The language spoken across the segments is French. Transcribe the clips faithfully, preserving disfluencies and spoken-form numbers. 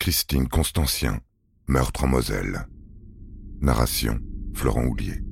Christine Constancien, meurtre en Moselle. Narration, Florent Houlier.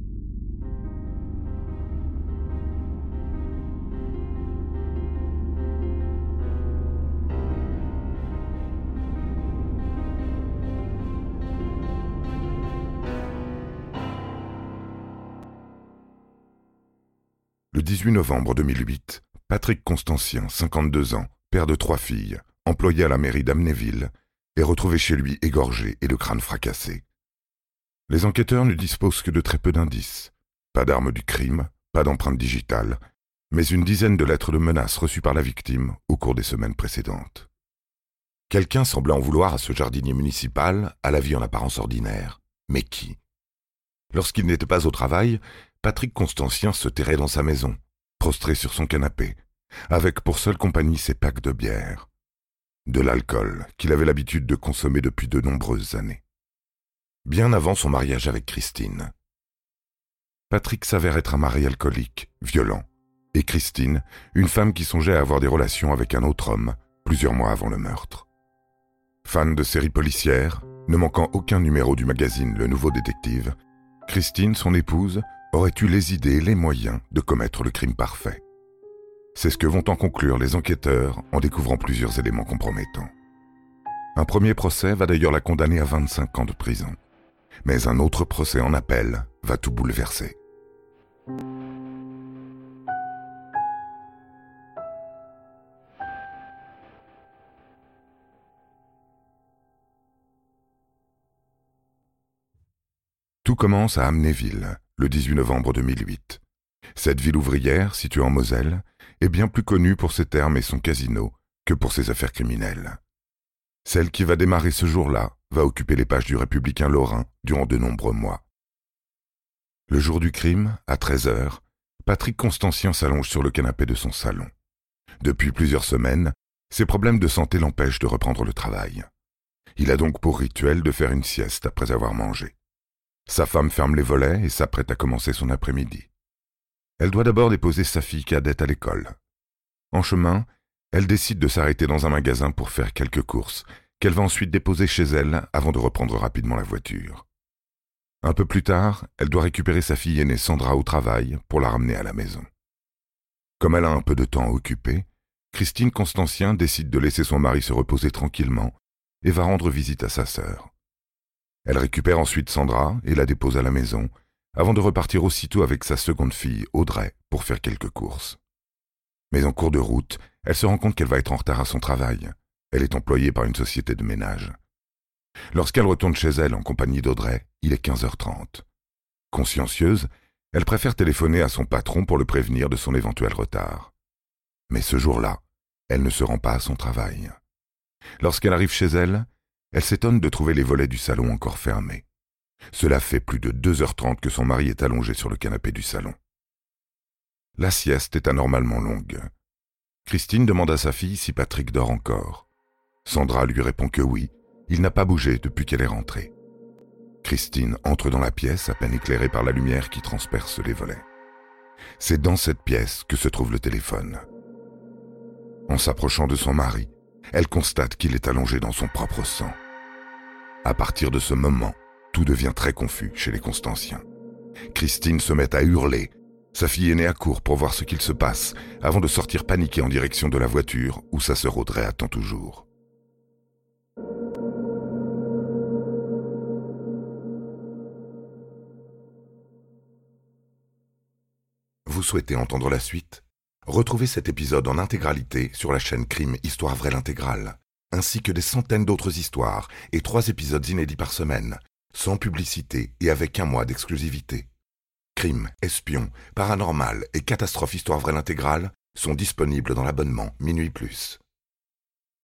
Le dix-huit novembre deux mille huit, Patrick Constancien, cinquante-deux ans, père de trois filles, employé à la mairie d'Amnéville, est retrouvé chez lui égorgé et le crâne fracassé. Les enquêteurs ne disposent que de très peu d'indices. Pas d'armes du crime, pas d'empreinte digitale, mais une dizaine de lettres de menaces reçues par la victime au cours des semaines précédentes. Quelqu'un semblait en vouloir à ce jardinier municipal, à la vie en apparence ordinaire. Mais qui ? Lorsqu'il n'était pas au travail, Patrick Constancien se terrait dans sa maison, prostré sur son canapé, avec pour seule compagnie ses packs de bière. De l'alcool qu'il avait l'habitude de consommer depuis de nombreuses années. Bien avant son mariage avec Christine. Patrick s'avère être un mari alcoolique, violent, et Christine, une femme qui songeait à avoir des relations avec un autre homme, plusieurs mois avant le meurtre. Fan de séries policières, ne manquant aucun numéro du magazine Le Nouveau Détective, Christine, son épouse, aurait eu les idées et les moyens de commettre le crime parfait. C'est ce que vont en conclure les enquêteurs en découvrant plusieurs éléments compromettants. Un premier procès va d'ailleurs la condamner à vingt-cinq ans de prison. Mais un autre procès en appel va tout bouleverser. Tout commence à Amnéville, le dix-huit novembre deux mille huit. Cette ville ouvrière, située en Moselle, est bien plus connue pour ses thermes et son casino que pour ses affaires criminelles. Celle qui va démarrer ce jour-là va occuper les pages du Républicain lorrain durant de nombreux mois. Le jour du crime, à treize heures, Patrick Constancien s'allonge sur le canapé de son salon. Depuis plusieurs semaines, ses problèmes de santé l'empêchent de reprendre le travail. Il a donc pour rituel de faire une sieste après avoir mangé. Sa femme ferme les volets et s'apprête à commencer son après-midi. Elle doit d'abord déposer sa fille cadette à l'école. En chemin, elle décide de s'arrêter dans un magasin pour faire quelques courses, qu'elle va ensuite déposer chez elle avant de reprendre rapidement la voiture. Un peu plus tard, elle doit récupérer sa fille aînée Sandra au travail pour la ramener à la maison. Comme elle a un peu de temps à occuper, Christine Constancien décide de laisser son mari se reposer tranquillement et va rendre visite à sa sœur. Elle récupère ensuite Sandra et la dépose à la maison, avant de repartir aussitôt avec sa seconde fille, Audrey, pour faire quelques courses. Mais en cours de route, elle se rend compte qu'elle va être en retard à son travail. Elle est employée par une société de ménage. Lorsqu'elle retourne chez elle en compagnie d'Audrey, il est quinze heures trente. Consciencieuse, elle préfère téléphoner à son patron pour le prévenir de son éventuel retard. Mais ce jour-là, elle ne se rend pas à son travail. Lorsqu'elle arrive chez elle, elle s'étonne de trouver les volets du salon encore fermés. Cela fait plus de deux heures trente que son mari est allongé sur le canapé du salon. La sieste est anormalement longue. Christine demande à sa fille si Patrick dort encore. Sandra lui répond que oui, il n'a pas bougé depuis qu'elle est rentrée. Christine entre dans la pièce à peine éclairée par la lumière qui transperce les volets. C'est dans cette pièce que se trouve le téléphone. En s'approchant de son mari, elle constate qu'il est allongé dans son propre sang. À partir de ce moment, tout devient très confus chez les Constanciens. Christine se met à hurler. Sa fille aînée accourt pour voir ce qu'il se passe, avant de sortir paniquée en direction de la voiture où sa sœur Audrey attend toujours. Vous souhaitez entendre la suite ? Retrouvez cet épisode en intégralité sur la chaîne Crime Histoire Vraie l'Intégrale, ainsi que des centaines d'autres histoires et trois épisodes inédits par semaine, sans publicité et avec un mois d'exclusivité. Crime, espion, paranormal et catastrophe Histoire Vraie l'Intégrale sont disponibles dans l'abonnement Minuit Plus.